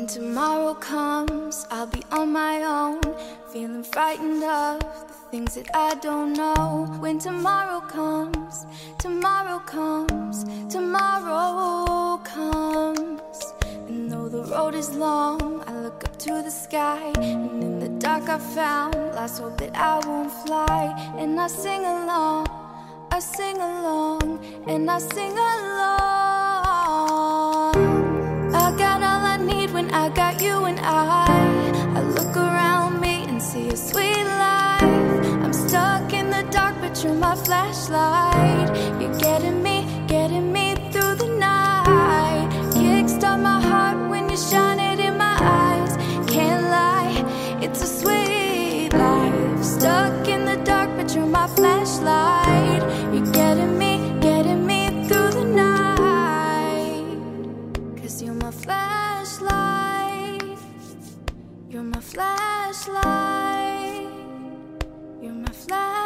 When tomorrow comes, I'll be on my own, feeling frightened of the things that I don't know. When tomorrow comes, tomorrow comes, tomorrow comes. And though the road is long, I look up to the sky, and in the dark I found lost hope that I won't fly. And I sing along, I sing along, and I sing along. I got all I need when I got you and I look around me and see a sweet life. I'm stuck in the dark, but you're my flashlight. You're getting me through the night. Kickstart my heart when you shine it in my eyes. Can't lie, it's a sweet life. Stuck in the dark, but you're my flashlight. You're getting me through the night. 'Cause you're my flashlight. You're my flashlight. You're my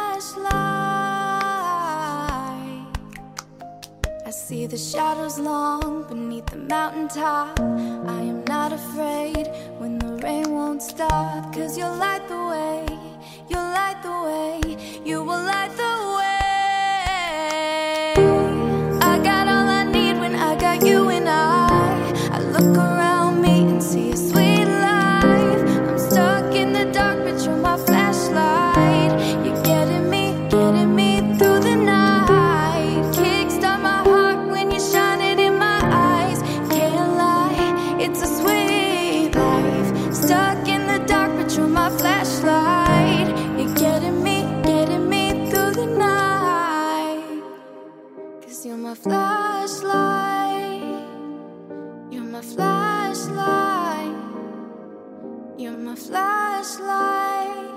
flashlight. I see the shadows long beneath the mountaintop. I am not afraid when the rain won't stop. 'Cause you'll light the way. You'll light the way. You will light the way. I got all I need when I got you and I look around me and see a sweet life. I'm stuck in the dark, but you're my flashlight. You're getting me through the night. Kickstart my heart when you shine it in my eyes. Can't lie, it's a sweet life. Stuck in the dark, but you're my flashlight. You're getting me through the night. 'Cause you're my flashlight. You're my flashlight. You're my flashlight.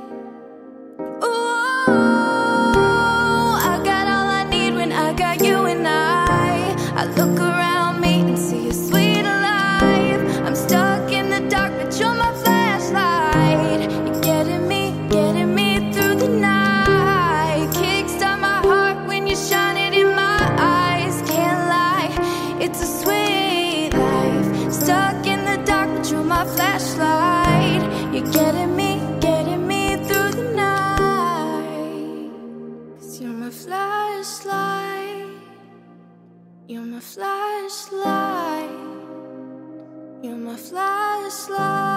Ooh, I got all I need when I got you and I look around me and see a sweet life. I'm stuck in the dark, but you're my flashlight. You're getting me through the night. Kickstart my heart when you shine it in my eyes. Can't lie, it's a sweet life. Stuck in the dark, but you're my flashlight. You're getting me through the night. 'Cause you're my flashlight. You're my flashlight. You're my flashlight.